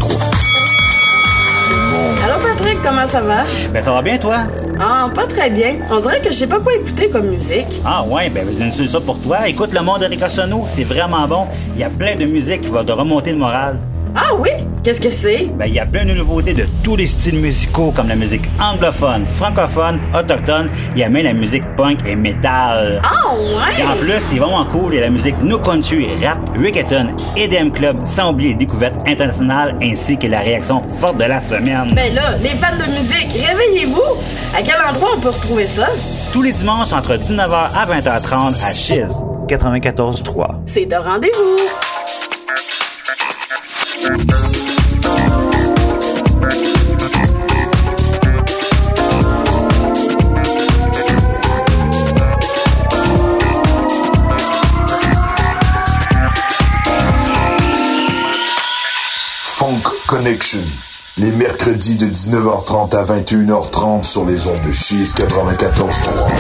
Allô Patrick, comment ça va? Ben ça va bien toi? Ah, pas très bien. On dirait que je sais pas quoi écouter comme musique. Ah ouais, ben c'est ça pour toi. Écoute Le Monde de Ricosono, c'est vraiment bon. Il y a plein de musique qui va te remonter le moral. Ah oui? Qu'est-ce que c'est? Ben, il y a plein de nouveautés de tous les styles musicaux, comme la musique anglophone, francophone, autochtone. Il y a même la musique punk et metal. Ah ouais? Et en plus, c'est vraiment cool. Il y a la musique no country, rap, reggaeton, EDM club, sans oublier les découvertes internationales ainsi que la réaction forte de la semaine. Ben là, les fans de musique, réveillez-vous! À quel endroit on peut retrouver ça? Tous les dimanches entre 19h à 20h30 à Chiz 94.3. C'est de rendez-vous! Funk Connection, les mercredis de 19h30 à 21h30 sur les ondes de Chiz 94.3.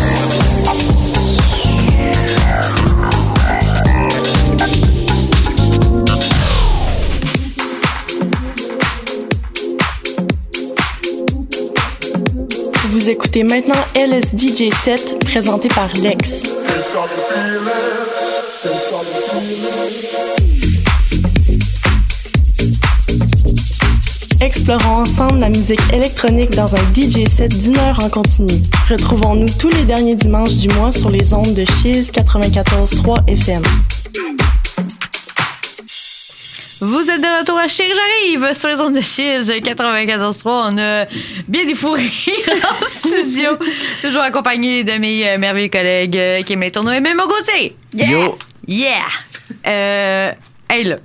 Vous écoutez maintenant LSDJ 7, présenté par Lex. Explorons ensemble la musique électronique dans un DJ set d'une heure en continu. Retrouvons-nous tous les derniers dimanches du mois sur les ondes de Chiz 94.3 FM. Vous êtes de retour à Chérie J'arrive sur les ondes de Chiz 94.3. On a bien des fous rires en studio. Toujours accompagné de mes merveilleux collègues Kim Letourneau et Mémo Gauthier. Yeah! Yo! Yeah! Hey là.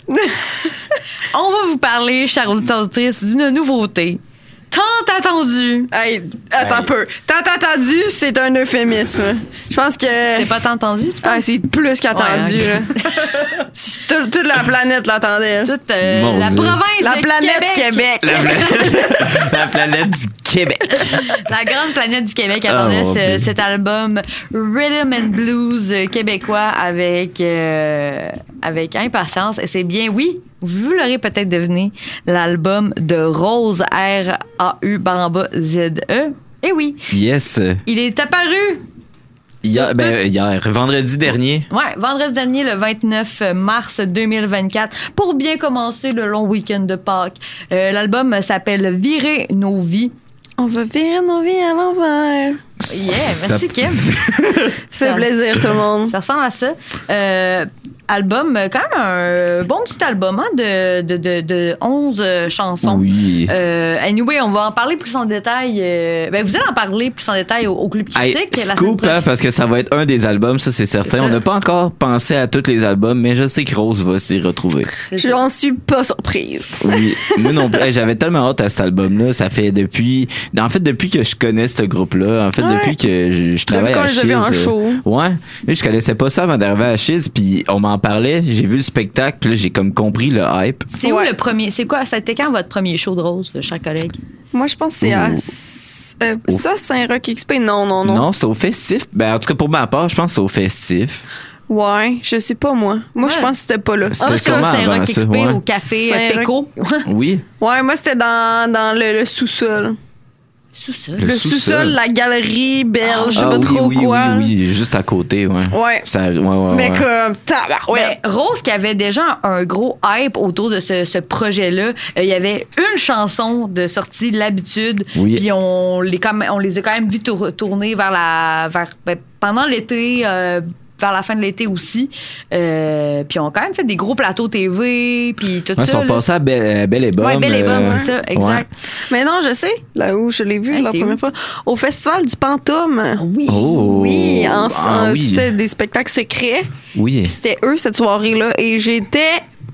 On va vous parler, chers auditeurs et auditrices, d'une nouveauté tant attendue. Hey, attends un peu. Tant attendu, c'est un euphémisme. Je pense que... C'est pas tant entendu, tu penses? Ah, c'est plus qu'attendu. Ouais, toute la planète l'attendait. Toute la province la de planète Québec. La planète du Québec. La grande planète du Québec attendait cet album Rhythm and Blues québécois avec impatience. Et c'est bien, oui, vous l'aurez peut-être deviné, l'album de Rose, R-A-U-Z-E. Et oui. Yes. Il est apparu. Hier, vendredi dernier. Ouais, vendredi dernier, le 29 mars 2024, pour bien commencer le long week-end de Pâques. L'album s'appelle Virer nos vies. On va virer nos vies à l'envers. Yeah, merci Kim. Ça fait plaisir tout le monde. Ça ressemble à ça. Album, quand même un bon petit album de 11 chansons. Oui. Anyway, on va en parler plus en détail. Vous allez en parler plus en détail au Club Critique. Scoop, parce que ça va être un des albums, ça c'est certain. On n'a pas encore pensé à tous les albums, mais je sais que Rose va s'y retrouver. J'en suis pas surprise. Oui, moi non plus. J'avais tellement hâte à cet album-là. Ça fait depuis que je connais ce groupe-là. En fait, depuis que je travaille à Chiz. Ouais. Mais je connaissais pas ça avant d'arriver à Chiz, puis on m'en parlait. J'ai vu le spectacle, puis là, j'ai comme compris le hype. C'est où le premier? C'est quoi? C'était quand votre premier show de Rose, chers collègues? Moi, je pense que c'est à... ça, Saint-Roch XP? Non. Non, c'est au Festif. En tout cas, pour ma part, je pense que c'est au Festif. Ouais, je sais pas, moi. Moi, je pense que c'était pas là. C'était sûrement Saint-Roch avant XP ça, au café Péco. Oui. Ouais, moi, c'était dans le sous-sol. Le sous-sol, la galerie belge, je sais pas trop quoi. Oui, juste à côté, ouais. Ouais. Mais comme, tabarouette. Rose qui avait déjà un gros hype autour de ce projet-là. Il y avait une chanson de sortie, L'Habitude. Oui. Puis on les a quand même vite tournés pendant l'été, vers la fin de l'été aussi. Puis on a quand même fait des gros plateaux TV, puis tout ça. Ils sont passés à Belle et Bomme. Ouais, Belle et Bomme, c'est ça, exact. Ouais. Mais non, je sais, là où je l'ai vu la première fois, au Festival du Pantoum. Oui. Oh. Oui, c'était des spectacles secrets. Oui. C'était eux, cette soirée-là, et j'étais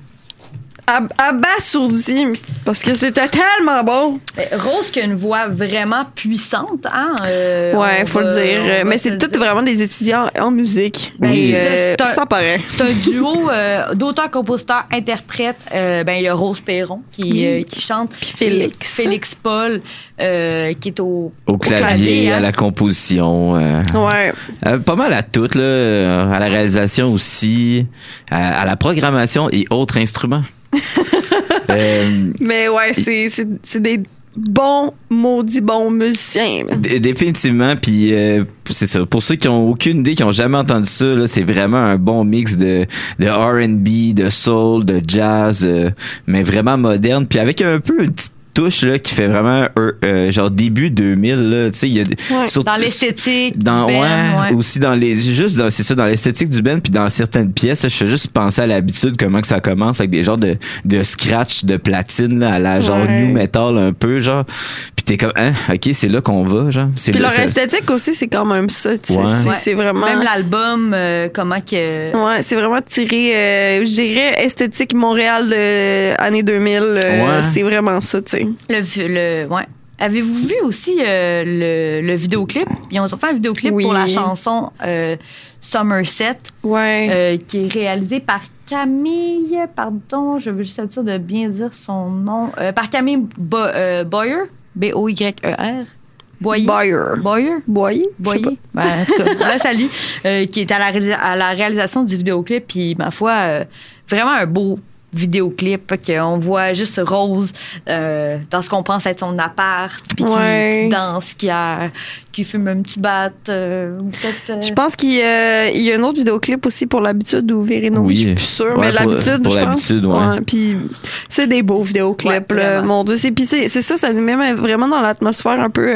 abasourdi parce que c'était tellement bon. Rose qui a une voix vraiment puissante, hein? Ouais, faut le dire. Mais c'est tous vraiment des étudiants en musique. Ça paraît. C'est un duo d'auteurs, compositeurs, interprètes. Il y a Rose Perron qui chante. Puis Félix Paul qui est au clavier, à la composition. Ouais. Pas mal à tout, là. À la réalisation aussi, à la programmation et autres instruments. Mais ouais, c'est des maudit bon musicien. Définitivement, puis c'est ça. Pour ceux qui ont aucune idée, qui ont jamais entendu ça, là, c'est vraiment un bon mix de R&B, de soul, de jazz, mais vraiment moderne, puis avec un peu une petite touche là qui fait vraiment genre début 2000 là, tu sais, il y a dans l'esthétique dans du band, aussi dans les c'est ça, dans l'esthétique du band, puis dans certaines pièces, je fais juste penser à l'habitude comment que ça commence avec des genres de scratch de platine là, à la genre new metal un peu genre, puis t'es comme OK, c'est là qu'on va genre. Puis leur esthétique aussi, c'est quand même ça, tu sais, c'est vraiment même l'album comment que c'est vraiment tiré je dirais esthétique Montréal de années 2000 c'est vraiment ça, tu sais. Avez-vous vu aussi le vidéoclip? Ils ont sorti un vidéoclip pour la chanson Somerset, qui est réalisé par Camille, pardon, je veux juste être sûre de bien dire son nom, par Camille Boyer, B-O-Y-E-R. Boyer. Ben, en tout cas, là, salut, qui est à la réalisation du vidéoclip, puis ma foi, vraiment un beau vidéoclip qu'on voit juste Rose dans ce qu'on pense être son appart, puis qui danse, qui fume un petit bat, je pense qu'il y a un autre vidéoclip aussi pour l'habitude ou Virinovi, je suis plus sûre, mais l'habitude, pour je l'habitude, pense. Puis c'est des beaux vidéoclips, là, mon Dieu, puis c'est ça, ça nous met vraiment dans l'atmosphère un peu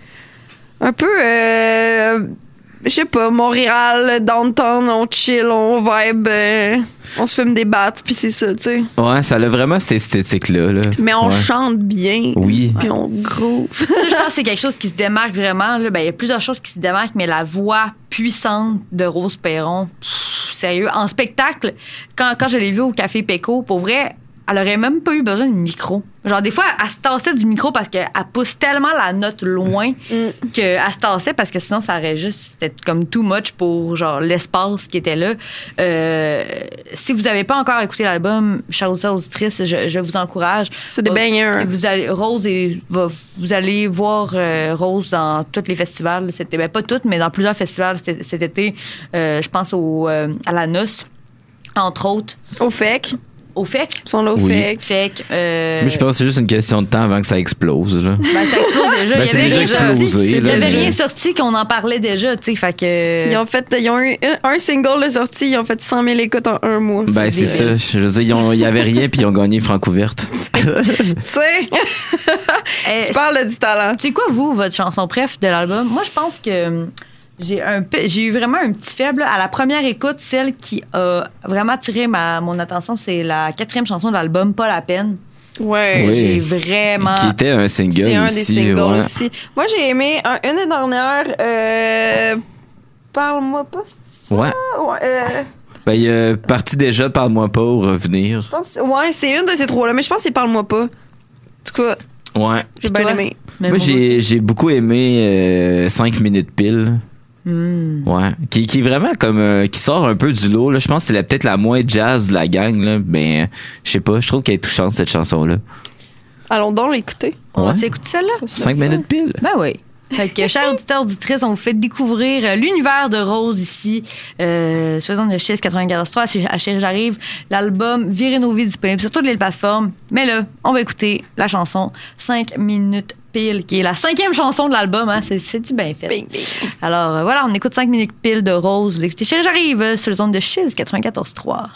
je sais pas, Montréal, downtown, on chill, on vibe, on se fume des battes, puis c'est ça, tu sais. Ouais, ça a vraiment cette esthétique-là. Là. Mais on chante bien, puis on groove. Ça, je pense que c'est quelque chose qui se démarque vraiment. Là. Ben, il y a plusieurs choses qui se démarquent, mais la voix puissante de Rose Perron, sérieux, en spectacle, quand je l'ai vue au Café Péco, pour vrai, elle aurait même pas eu besoin de micro. Genre, des fois, elle se tassait du micro parce qu'elle pousse tellement la note loin qu'elle se tassait parce que sinon, ça aurait juste... C'était comme too much pour, genre, l'espace qui était là. Si vous n'avez pas encore écouté l'album, chers auditeurs, auditrices, je vous encourage. C'est des bangers. Vous allez voir Rose dans tous les festivals. Ben, pas toutes, mais dans plusieurs festivals cet été. Je pense à la Noce, entre autres. Au FEC. Au FEC? Ils sont là au FEC. Mais je pense que c'est juste une question de temps avant que ça explose. Là. Ben, ça explose déjà. Ben, c'est déjà explosé. Il n'y avait rien sorti qu'on en parlait déjà, tu sais, fait que... Ils ont eu un single de sortie, ils ont fait 100 000 écoutes en un mois. Ben, c'est ça. Je veux dire, il n'y avait rien, puis ils ont gagné Francouverte. Tu sais, tu parles du talent. C'est quoi, vous, votre chanson préf de l'album? Moi, je pense que... J'ai eu vraiment un petit faible. À la première écoute, celle qui a vraiment attiré mon attention, c'est la 4e chanson de l'album, Pas la peine. Ouais. J'ai vraiment... Qui était un single aussi. C'est un des singles aussi. Moi, j'ai aimé une des dernières, Parle-moi pas, c'est ça? Ouais. Ben, il est parti déjà Parle-moi pas ou Revenir. Je pense, c'est une de ces trois-là, mais je pense que c'est Parle-moi pas. En tout cas, j'ai bien aimé. Moi, j'ai beaucoup aimé 5 minutes pile. Ouais. Qui est vraiment comme qui sort un peu du lot là. Je pense que c'est peut-être la moins jazz de la gang là. Ben je sais pas, je trouve qu'elle est touchante cette chanson là. Allons donc l'écouter. On va écouter celle-là? 5 minutes pile. Ben oui. Fait que, chers auditeurs, auditrices, on vous fait découvrir l'univers de Rose ici, sur les ondes de Chiz 94.3 à Chérie J'arrive, l'album Virinovi disponible sur toutes les plateformes. Mais là, on va écouter la chanson 5 minutes pile, qui est la 5e chanson de l'album, hein. C'est du bien fait. Bing, bing. Alors, voilà, on écoute 5 minutes pile de Rose. Vous écoutez Chérie J'arrive sur les ondes de Chiz 94.3.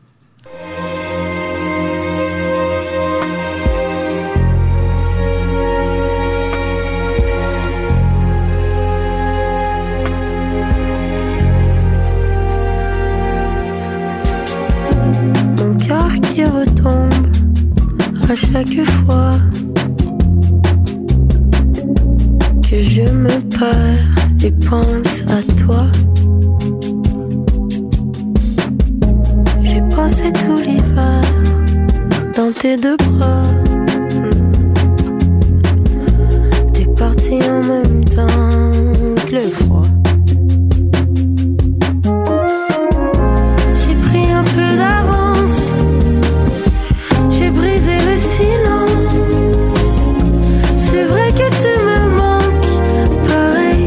Qui retombe à chaque fois que je me perds et pense à toi. J'ai passé tout l'hiver dans tes deux bras. T'es parti en même temps que le froid. J'ai pris un peu d'avance. J'ai brisé le silence. C'est vrai que tu me manques pareil.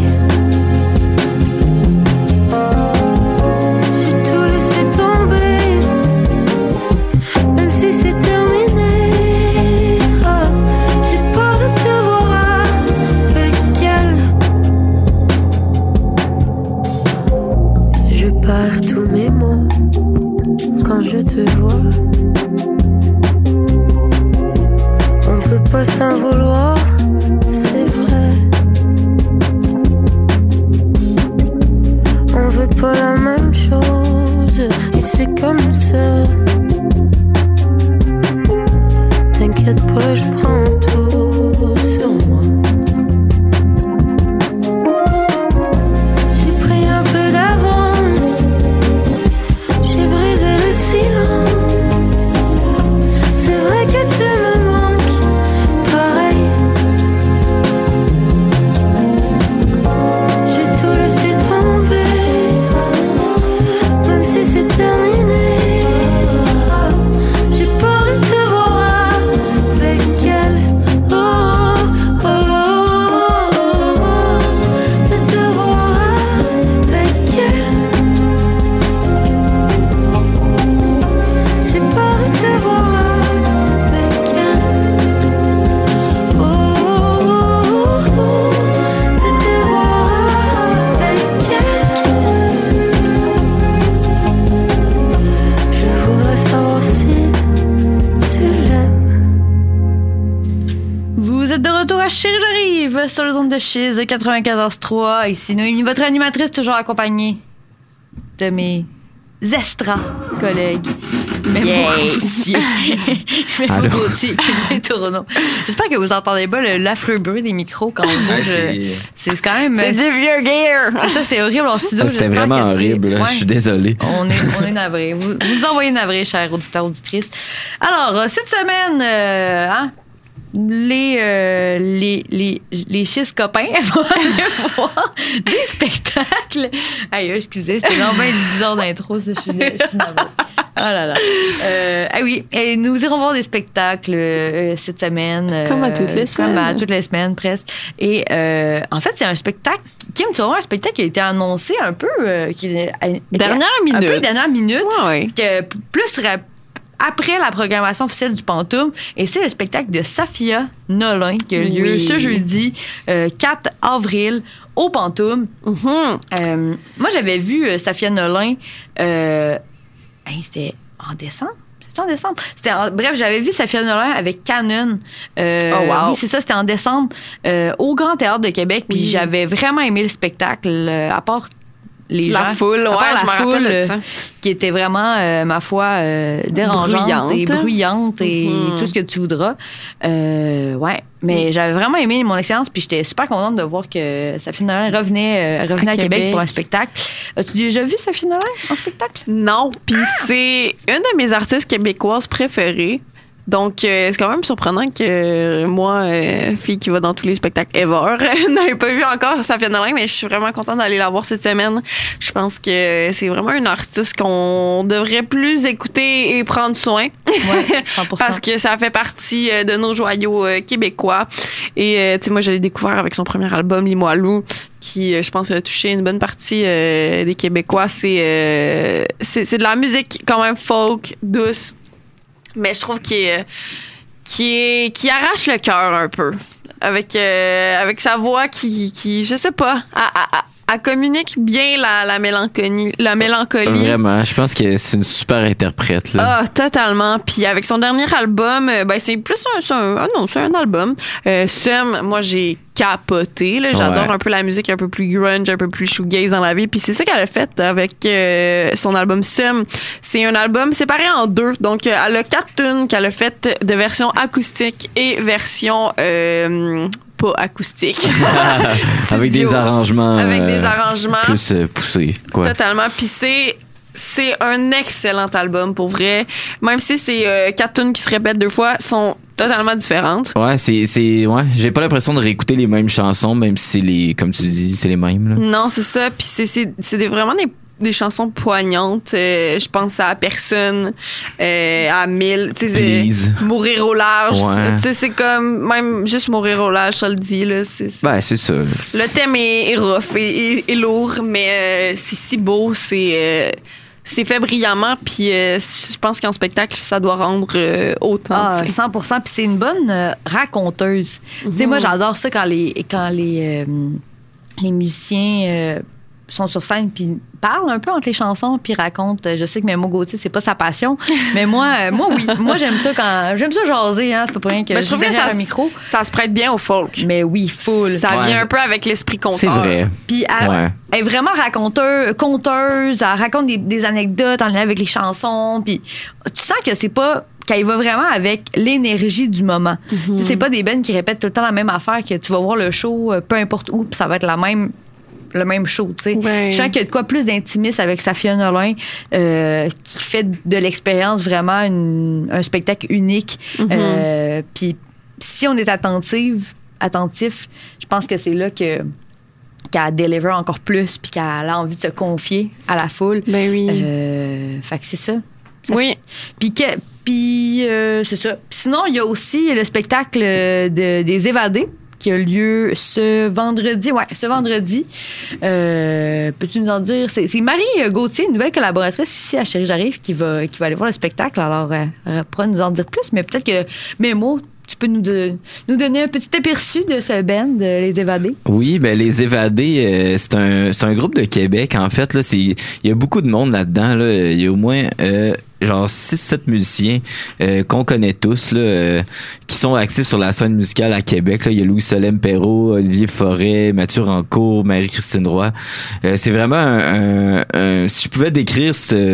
J'ai tout laissé tomber, même si c'est terminé. Oh, j'ai peur de beau sans vouloir, c'est vrai. On veut pas la même chose, et c'est comme ça. T'inquiète pas, je prends tout sur moi. J'ai pris un peu d'avance, j'ai brisé le silence. C'est vrai que tu me manques, pareil. J'ai tout laissé tomber, même si c'est terminé. J'ai pas envie de te voir avec elle. Oh, oh, oh, de te voir avec elle. J'ai pas envie de te voir avec elle. Oh, oh, oh, de te voir avec elle. Je voudrais savoir si tu l'aimes. Vous êtes de retour à Chérie j'arrive sur les ondes de Chiz 94.3. Ici Noémie, votre animatrice, toujours accompagnée de mes extra collègues. Même Gauthier. Même Gauthier qui est tournant. J'espère que vous entendez pas l'affreux bruit des micros quand on bouge. C'est quand même. C'est du vieux gear. C'est ça, c'est horrible en studio. C'était vraiment horrible. Là. Ouais. Je suis désolé. On est navrés. Vous nous envoyez navrés, chers auditeurs, auditrices. Alors, cette semaine, les Chiz copains vont aller voir des spectacles. Aïe, excusez, c'était vraiment une bizarre d'intro, ça, je suis navrée. Oh là là. Oui, et nous irons voir des spectacles cette semaine. Comme à toutes les semaines. Comme à toutes les semaines, presque. Et en fait, c'est un spectacle. Kim, tu vas voir un spectacle qui a été annoncé un peu. Dernière minute. Un peu dernière minute. Ouais. Que plus après la programmation officielle du Pantoum, et c'est le spectacle de Safia Nolin qui a lieu ce jeudi 4 avril au Pantoum. Mm-hmm. Moi, j'avais vu Safia Nolin, c'était en décembre. C'était en décembre. Bref, j'avais vu Safia Nolin avec Canon. Oui, c'est ça, c'était en décembre au Grand Théâtre de Québec. Puis j'avais vraiment aimé le spectacle, à part les gens. La foule, la foule qui était vraiment, ma foi, dérangeante et bruyante et tout ce que tu voudras. Mais j'avais vraiment aimé mon expérience, puis j'étais super contente de voir que Safia Nolin revenait à Québec pour un spectacle. As-tu déjà vu Safia Nolin en spectacle? Non, puis c'est une de mes artistes québécoises préférées. Donc, c'est quand même surprenant que moi, fille qui va dans tous les spectacles ever, n'avais pas vu encore Safia Nolin, mais je suis vraiment contente d'aller la voir cette semaine. Je pense que c'est vraiment une artiste qu'on devrait plus écouter et prendre soin. Ouais, 100%. Parce que ça fait partie de nos joyaux québécois. Et, tu sais, moi, je l'ai découvert avec son premier album, Limoilou, qui, je pense, a touché une bonne partie des Québécois. C'est de la musique quand même folk, douce. Mais je trouve qui arrache le cœur un peu avec sa voix qui je sais pas, elle communique bien la mélancolie. Vraiment, je pense que c'est une super interprète là. Ah, totalement. Puis avec son dernier album, c'est plus c'est un album. Sum, moi j'ai capoté là, j'adore un peu la musique un peu plus grunge, un peu plus shoegaze dans la vie, puis c'est ça qu'elle a fait avec son album Sum. C'est un album séparé en deux. Donc elle a 4 tunes qu'elle a faites de version acoustique et version pas acoustique. Avec des arrangements plus poussés, quoi. Totalement. Puis c'est un excellent album pour vrai. Même si c'est 4 tunes qui se répètent 2 fois, sont totalement différentes. Ouais, j'ai pas l'impression de réécouter les mêmes chansons, même si comme tu dis, c'est les mêmes, là. Non, c'est ça. Puis c'est vraiment des chansons poignantes. Je pense à Personne, à 1000, tu sais, Mourir au large. Tu sais, c'est comme, même juste Mourir au large, ça le dit, là. C'est ça. Là. Le thème est rough et lourd, mais c'est si beau, c'est fait brillamment, puis je pense qu'en spectacle, ça doit rendre autant. Ah, 100%, puis c'est une bonne raconteuse. Tu sais, moi, j'adore ça quand les musiciens sont sur scène puis parle un peu entre les chansons puis raconte. Je sais que Memo Gauthier, c'est pas sa passion, mais moi oui. Moi, j'aime ça jaser, hein. C'est pas pour rien que je trouve que derrière un micro. Ça se prête bien au folk. Mais oui, full. Ça vient un peu avec l'esprit conteur. C'est vrai. Puis elle est vraiment conteuse. Elle raconte des anecdotes en lien avec les chansons. Puis tu sens que c'est pas qu'elle va vraiment avec l'énergie du moment. Mm-hmm. C'est pas des bands qui répètent tout le temps la même affaire, que tu vas voir le show peu importe où, puis ça va être le même show, tu sais. Ouais. Je sens qu'il y a de quoi plus d'intimiste avec Safia Nolin, qui fait de l'expérience vraiment un spectacle unique. Mm-hmm. Puis si on est attentif, je pense que c'est là qu'elle deliver encore plus, puis qu'elle a envie de se confier à la foule. Ben oui. Fait que c'est ça. Oui. Puis c'est ça. Puis sinon, il y a aussi le spectacle des Évadés qui a lieu ce vendredi. Ouais, ce vendredi. Peux-tu nous en dire? C'est Marie Gauthier, une nouvelle collaboratrice ici à Chérie J'arrive, qui va aller voir le spectacle. Alors, elle pourra nous en dire plus, mais peut-être que Mémo, tu peux nous donner un petit aperçu de ce band, Les Évadés? Oui, ben Les Évadés, c'est un groupe de Québec. En fait, là, il y a beaucoup de monde là-dedans. Là. Il y a au moins genre 6-7 musiciens qu'on connaît tous, là, qui sont actifs sur la scène musicale à Québec. Là. Il y a Louis-Solène Perrault, Olivier Forêt, Mathieu Rancourt, Marie-Christine Roy. C'est vraiment si je pouvais décrire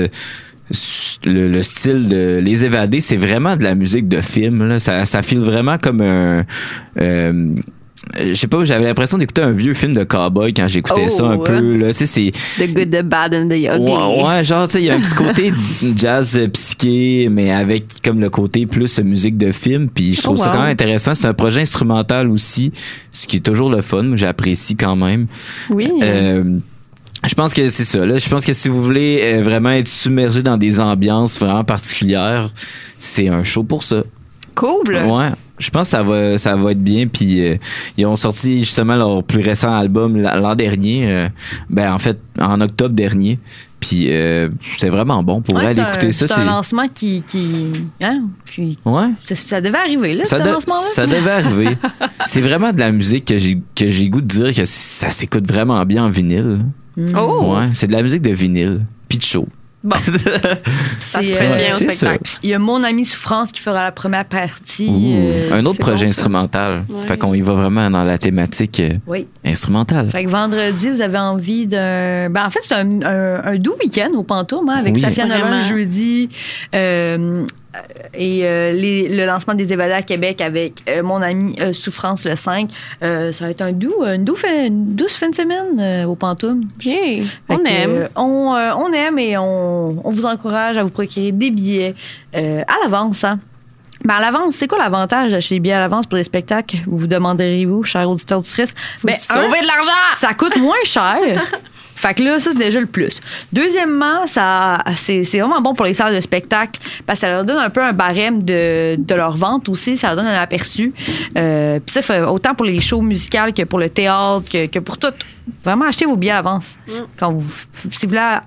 le style de Les Évadés, c'est vraiment de la musique de film, là. Ça file vraiment comme un je sais pas, j'avais l'impression d'écouter un vieux film de cowboy quand j'écoutais ça un peu, là. Tu sais, c'est The Good, the Bad and the Ugly. Ouais, genre, tu sais, il y a un petit côté jazz psyché, mais avec comme le côté plus musique de film, puis je trouve ça quand même intéressant. C'est un projet instrumental aussi, ce qui est toujours le fun. Moi, j'apprécie quand même. Oui. Je pense que c'est ça, là. Je pense que si vous voulez vraiment être submergé dans des ambiances vraiment particulières, c'est un show pour ça. Cool. Ouais. Je pense que ça va être bien. Puis ils ont sorti justement leur plus récent album l'an dernier. En fait, en octobre dernier. Puis c'est vraiment bon pour aller écouter ça. C'est un lancement qui hein? Puis ouais. Ça devait arriver, là, ce lancement-là. Ça devait arriver. C'est vraiment de la musique que j'ai goût de dire que ça s'écoute vraiment bien en vinyle. Oh! Ouais, c'est de la musique de vinyle. Puis de show. Bon. Ça se prête bien au spectacle. Ça. Il y a Mon Ami Souffrance qui fera la première partie. Un autre projet instrumental. Ouais. Fait qu'on y va vraiment dans la thématique instrumentale. Fait que vendredi, vous avez envie d'un... en fait, c'est un doux week-end au Pantoum, hein, avec Safia Nolin le jeudi. Et le lancement des Évadés à Québec avec Mon Ami Souffrance le 5. Ça va être une douce fin de semaine au Pantoum. Bien. On aime. On aime et on vous encourage à vous procurer des billets à l'avance. Hein. Ben à l'avance, c'est quoi l'avantage d'acheter des billets à l'avance pour des spectacles? Vous demanderez-vous, cher auditeur du Frisque? Sauver de l'argent! Ça coûte moins cher. Fait que là, ça, c'est déjà le plus. Deuxièmement, c'est vraiment bon pour les salles de spectacle parce que ça leur donne un peu un barème de leur vente aussi. Ça leur donne un aperçu. Puis ça fait autant pour les shows musicales que pour le théâtre, que pour tout. Vraiment, achetez vos billets à l'avance. Si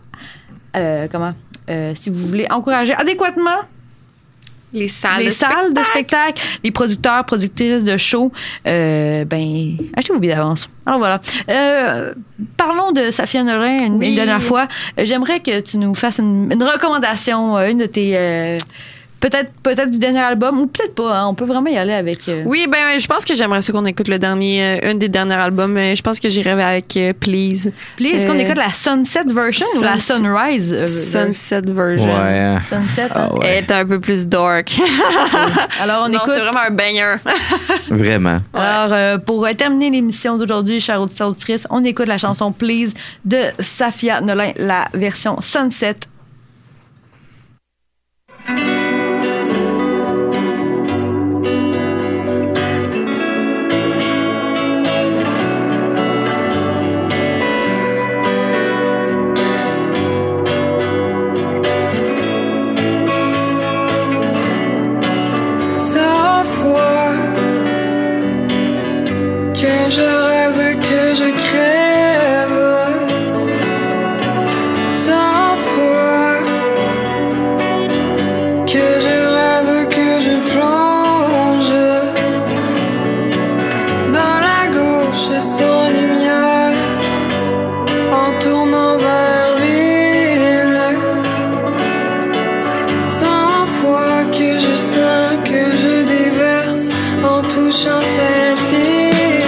vous voulez encourager adéquatement les salles de spectacle, les producteurs, productrices de shows, achetez vos billets d'avance. Alors voilà. Parlons de Safia Nolin une dernière fois. J'aimerais que tu nous fasses une recommandation, une de tes... Peut-être du dernier album ou peut-être pas. Hein, on peut vraiment y aller avec. Oui, je pense que j'aimerais ça qu'on écoute un des derniers albums. Je pense que j'irai avec Please. Please, est-ce qu'on écoute la Sunset version ou la Sunrise? Sunset version. Ouais. Sunset. Elle est un peu plus dark. Alors on écoute. C'est vraiment un banger. Vraiment. Alors pour terminer l'émission d'aujourd'hui, chers auditeurs auditrices, on écoute la chanson Please de Safia Nolin, la version Sunset. Je rêve que je crève 100 fois en touchant cette île.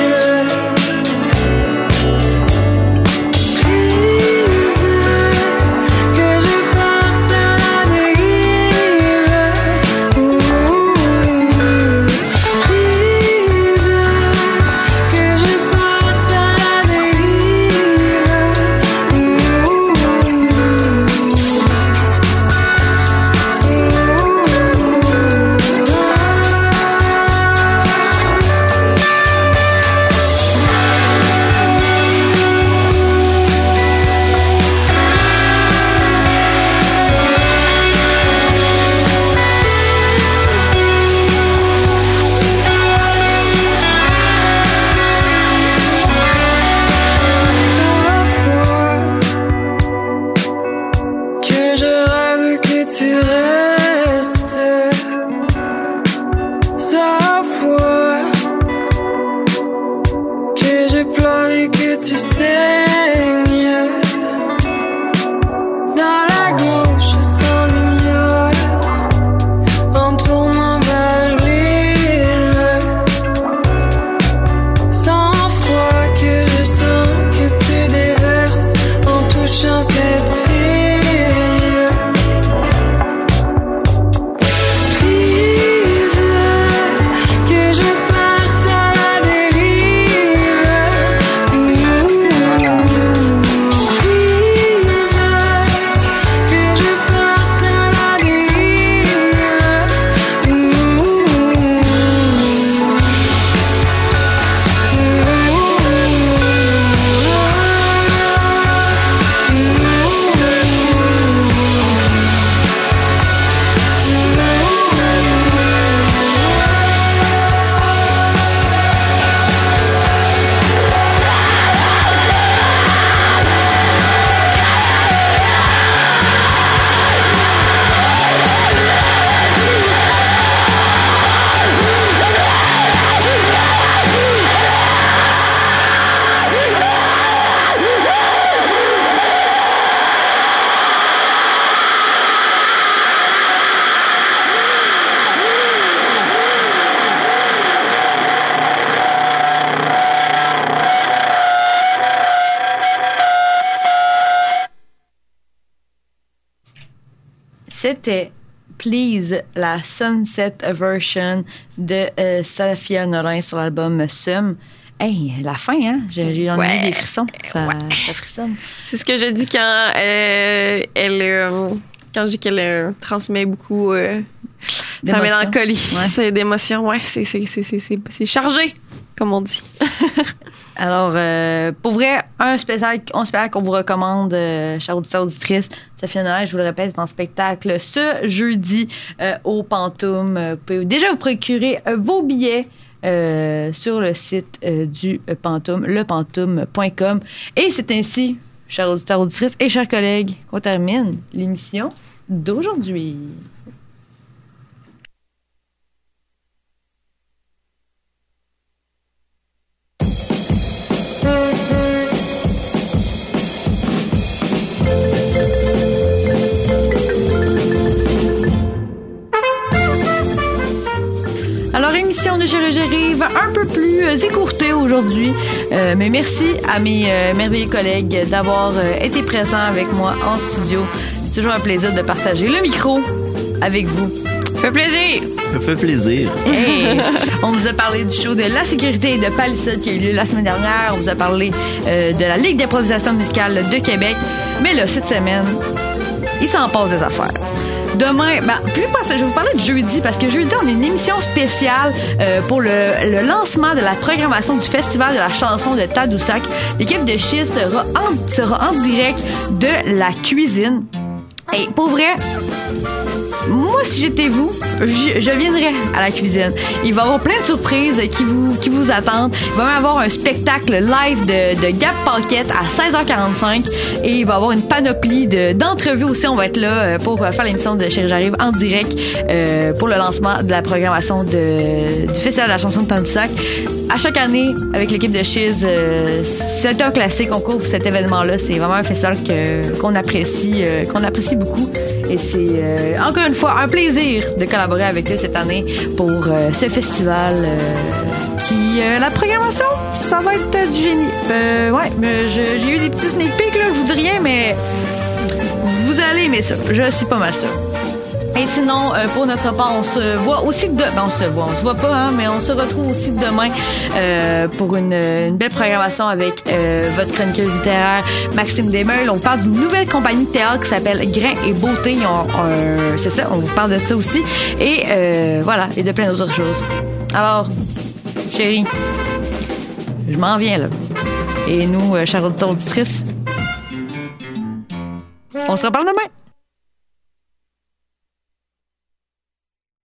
C'était Please, la Sunset version de Safia Nolin sur l'album Sum. Hey, la fin, hein? J'ai eu des frissons. Ça frissonne. C'est ce que je dis quand quand je dis qu'elle transmet beaucoup sa mélancolie. Ouais. C'est d'émotions. Ouais, c'est chargé, comme on dit. Alors, pour vrai, un spectacle qu'on vous recommande, chers auditeurs, auditrices, Safia Nolin, je vous le répète, est en spectacle ce jeudi au Pantoum. Vous pouvez déjà vous procurer vos billets sur le site du Pantoum, lepantoum.com. Et c'est ainsi, chers auditeurs, auditrices et chers collègues, qu'on termine l'émission d'aujourd'hui. Alors, émission de J'arrive un peu plus écourtée aujourd'hui, mais merci à mes merveilleux collègues d'avoir été présents avec moi en studio. C'est toujours un plaisir de partager le micro avec vous. Ça fait plaisir! Ça fait plaisir. Hey, on vous a parlé du show de La Sécurité et de Palissade qui a eu lieu la semaine dernière. On vous a parlé de la Ligue d'improvisation musicale de Québec. Mais là, cette semaine, il s'en passe des affaires. Demain, je vais vous parler de jeudi, parce que jeudi, on a une émission spéciale pour le lancement de la programmation du Festival de la chanson de Tadoussac. L'équipe de Chiz sera en direct de la cuisine. Et pour vrai, moi, si j'étais vous, je viendrais à la cuisine. Il va y avoir plein de surprises qui vous attendent. Il va même avoir un spectacle live de Gab Paquette à 16h45 et il va y avoir une panoplie d'entrevues aussi. On va être là pour faire l'émission de Chérie J'arrive en direct pour le lancement de la programmation du Festival de la chanson de Tadoussac. À chaque année, avec l'équipe de Chiz, c'est un classique. On couvre cet événement-là. C'est vraiment un festival qu'on apprécie beaucoup. Et c'est encore une fois un plaisir de collaborer collaborer avec eux cette année pour ce festival qui, la programmation, ça va être du génie. Ouais, mais j'ai eu des petits sneak peeks, là, je vous dis rien, mais vous allez aimer ça. Je suis pas mal sûre. Et sinon, pour notre part, on se voit aussi on se voit pas, hein, mais on se retrouve aussi demain pour une belle programmation avec votre chroniqueuse littéraire Maxime Desmeules. On parle d'une nouvelle compagnie de théâtre qui s'appelle Grain et Beauté. Ils ont c'est ça, on vous parle de ça aussi. Et voilà, et de plein d'autres choses. Alors, chérie, je m'en viens là. Et nous, chères auditeurs auditrices, on se reparle demain.